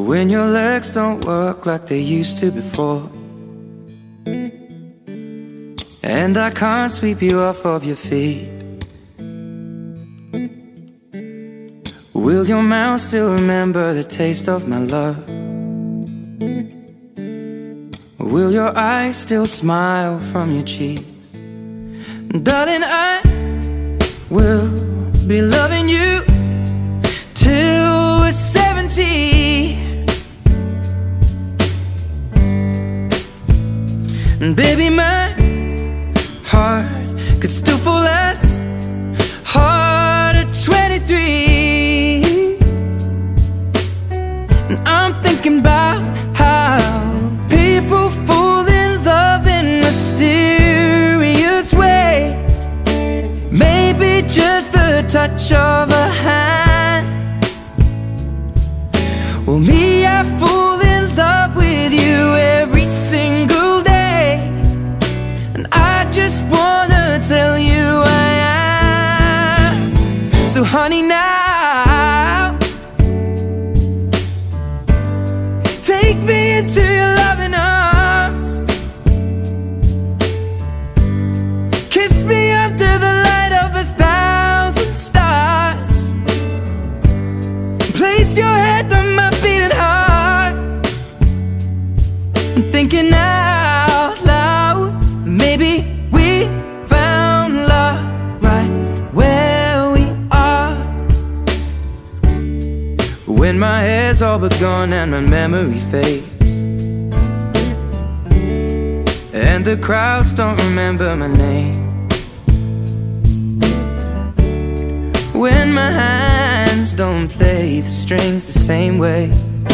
when your legs don't work like they used to before, and I can't sweep you off of your feet. Will your mouth still remember the taste of my love? Will your eyes still smile from your cheeks? Darling, I will be loving you till we're 70. And baby, my heart could still fall as hard at 23. And I'm thinking about how people fall in love in mysterious ways. Maybe just the touch of a hand. Well, me, I fall in love with you every single day, and I just wanna tell you I am. So honey, now take me into your loving arms. Kiss me under the light of 1,000 stars. Place your head on my beating heart. I'm thinking out loud, maybe we found love right where we are. When my hair's all but gone and my memory fades, and the crowds don't remember my name, when my hands don't play the strings the same way,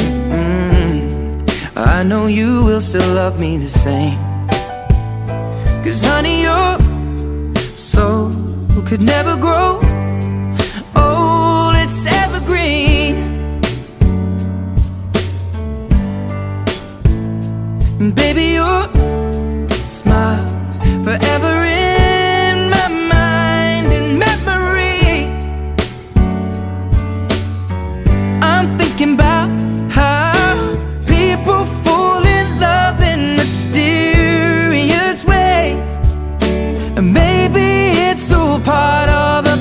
I know you will still love me the same. 'Cause honey, your soul could never grow old, it's evergreen. And baby, your smile's forever in my mind and memory. I'm thinking about how people fall in love in mysterious ways, and maybe it's all part of a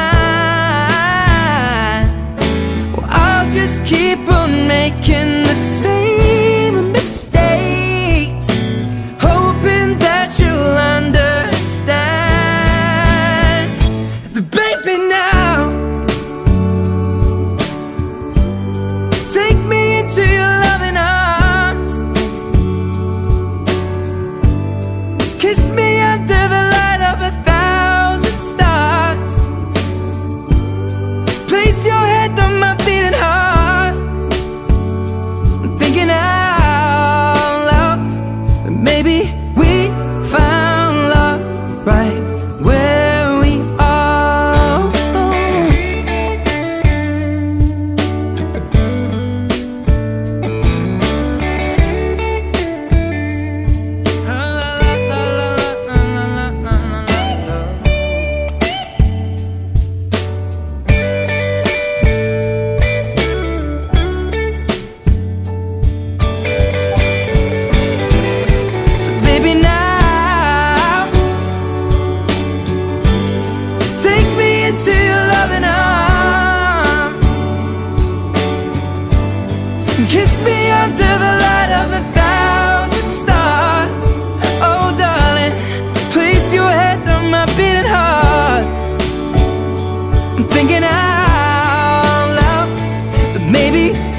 plan. Well, I'll just keep on making the same mistakes, hoping that you'll understand. But baby, now take me into your loving arms. Kiss me under the light of 1,000 stars. Place your head on my beating heart. I'm thinking out loud that maybe we found love right where we are. So baby, now take me into your loving arms. Kiss me under the light of 1,000 stars. Oh darling, place your head on my beating heart. I'm thinking out loud that maybe